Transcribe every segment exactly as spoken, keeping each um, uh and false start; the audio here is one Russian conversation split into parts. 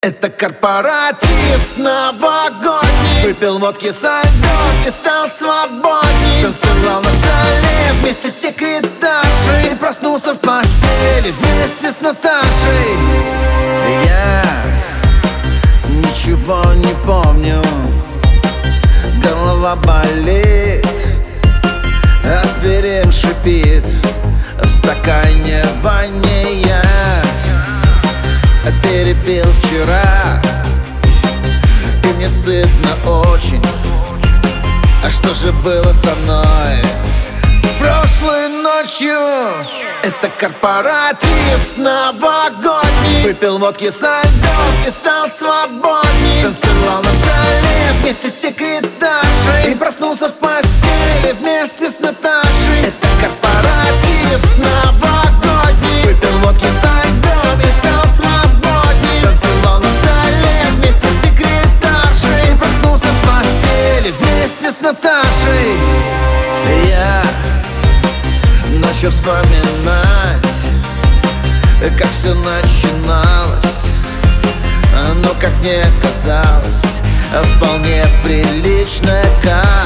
Это корпоратив новогодний. Выпил водки со льдом и стал свободней. Танцевал на столе вместе с секретаршей и проснулся в постели вместе с Наташей. Я ничего не помню, голова болит, аспирин шипит в стакане в ванне. Я перепил вчера, и мне стыдно очень. А что же было со мной прошлой ночью? Это корпоратив новогодний. Выпил водки со льдом и стал свободней. Танцевал на столе вместе с секретаршей и проснулся в постели вместе с Наташей. Это корпоратив новогодний. Выпил водки со льдом и стал свободней. Танцевал на столе вместе с секретаршей и проснулся в постели вместе с Наташей. Я начал вспоминать, как все начиналось. Но, как мне казалось, вполне прилично. Как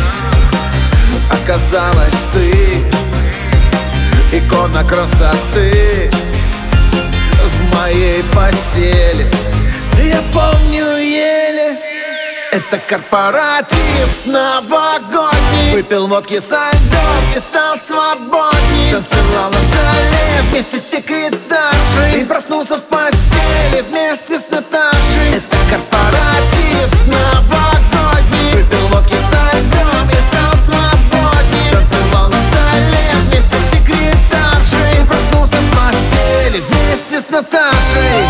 оказалось, ты икона красоты в моей постели. Я помню еле. Это корпоратив новогодний. Выпил водки со льдом и стал свободней. Танцевал на столе вместе с секретаршей и проснулся в постели вместе с Наташей. Это корпоратив новогодний. Выпил водки со льдом и стал свободней. Танцевал на столе вместе с секретаршей и проснулся в постели вместе с Наташей.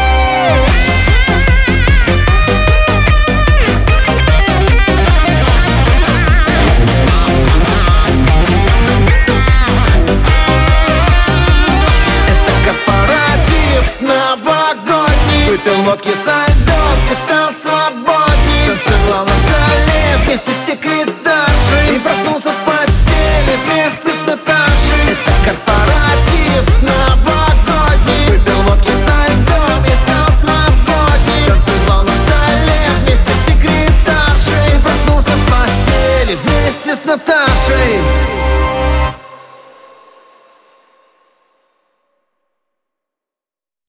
Выпил водки со льдом и стал свободней. Танцевал на столе вместе с секретаршей